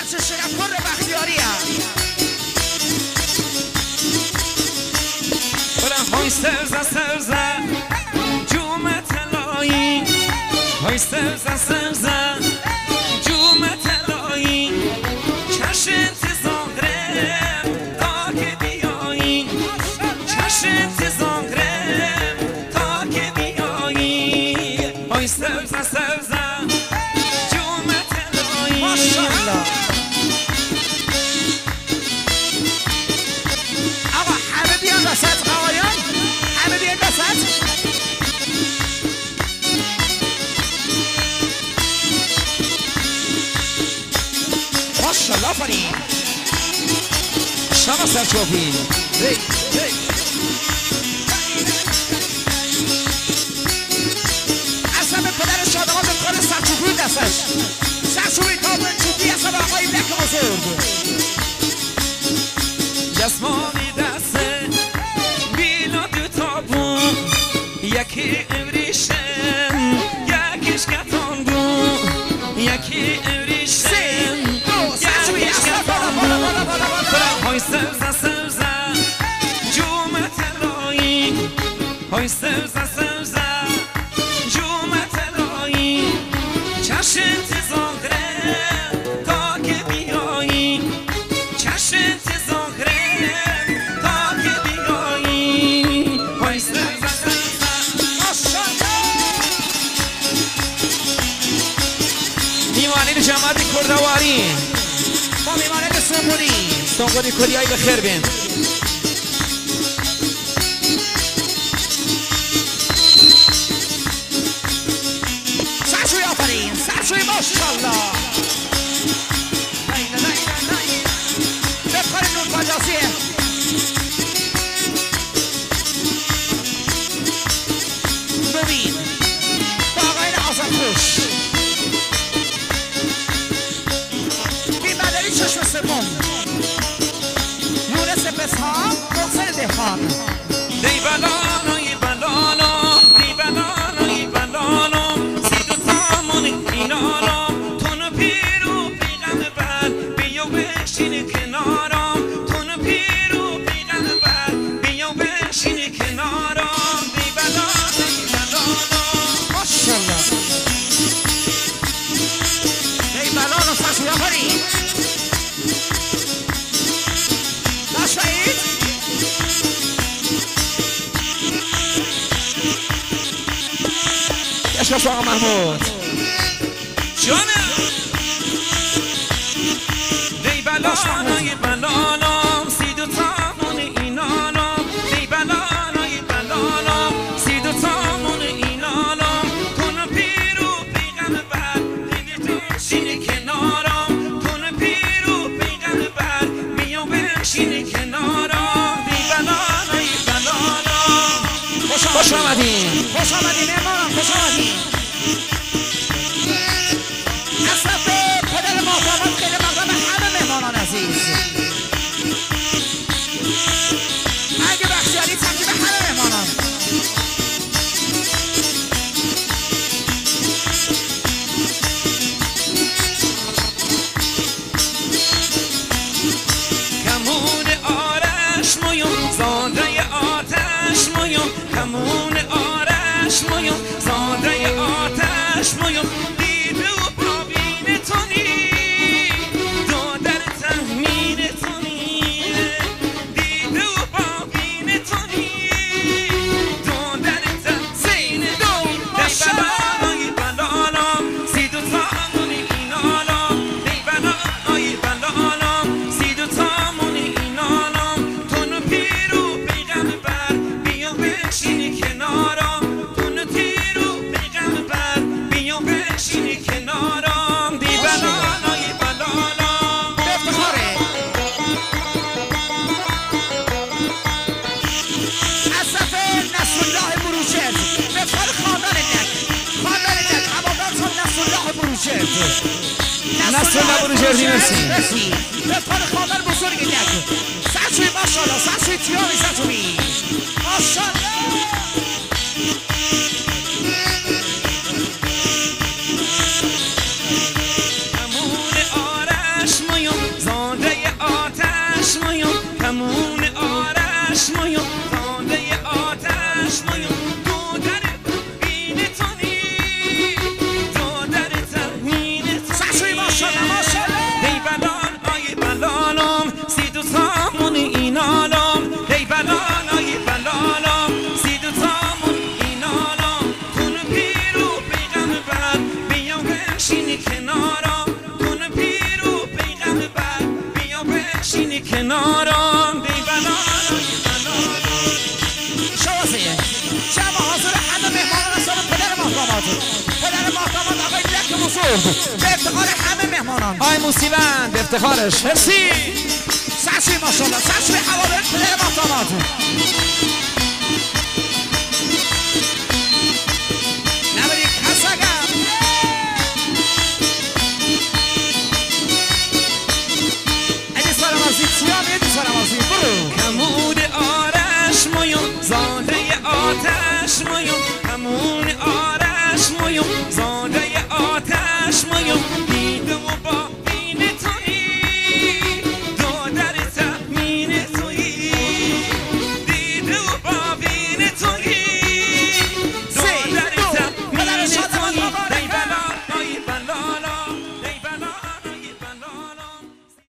بچه شرف کن بختیاری هم های سرزه جوم طلایی های سرزه جوم طلایی چش انتظاره تا که بیایی چش انتظاره تا که بیایی های سرزه جوم طلایی ماشاءالله آقا همه بیان وسط آقایان همه بیان وسط ماشاءالله آفرین شما سرچوبی اصلا به پدر شادمان به کار سرچوبی دستش سرچوبی تا به چوبی اصلا به آقای لک بزرگ جسمانی دسته بیلا دو تابون یکی ابریشم یکیش کتان بود یکی ابریشم یکیش کتان بود های سرزه جوم طلایی های سرزه جوم طلایی چش انتظاره تا که بیایی چش انتظاره تا که بیایی های سرزه میمانه جماعت کردواری با میمانه به سنگونی کلیایی به خیر بین سرشوی آفرین سرشوی ماشاءالله بفخار نور مجازیه نوین با آقاین آزاد خوش بیمداری چشم سوم یونس پسها محسن دهقان دی بلانو ای بلانو دی بلانو ای بلانو سید و تامون اینارم تون پیرو پیغم بر بیو بشین کنارم تون پیرو پیغم بر بیو بشین کنارم دی بلانو ای بلانو ماشاءالله دی بلانو سرشوی آفرین نشوید اشکاش آقا محمود جانم دی بلانوی بلانم سید و تامون اینانم دی بلانوی بلانم سید و تامون اینانم تون پیرو پیغم بر دیگه بشین کنارم تون پیرو پیغم بر بیو بشین کنارم دی بلانوی بلانم خوش آمدین خوش آمدین امارم خوش آمدین اصلا به پدر محترم خیلی مقدم همه مهمانان عزیز اگه بختیاری ترکیب همه مهمانان کمون آرش مویم زاده آتش مویم کمون آرش مویم زاده آتش مویم دیده و پابین تونی دو در تحمین تونی دیده و پابین تونی دو در تحمین تونی دی بلانوی بلانم سید و تامون اینانم دی بلانوی بلانم سید و تامون اینانم تون پیرو پیغم بر بیا بشین کنارم تون تیرو پیغم بر بیا بشین کنارم دی بلانوی بلانم به افتخاره از صف نصرالله بروجرد به افتخار خاندان لک هوادار تا نصرالله بروجرد نصرالله بروجردی مرسی به افتخار خاندان بزرگ لک سرچوی ماشاءالله سرچوی تیامی سرچوی ماشاءالله کمون آرش مویم کنارم بی بلالم شوازیه جمع حاضر همه مهمانان هستن پدر محکمات آقای لک مصور به افتخار همه مهمانان آی موسیوند به افتخارش مرسی سرشوی ماشالله سرشوی حوالت پدر محکمات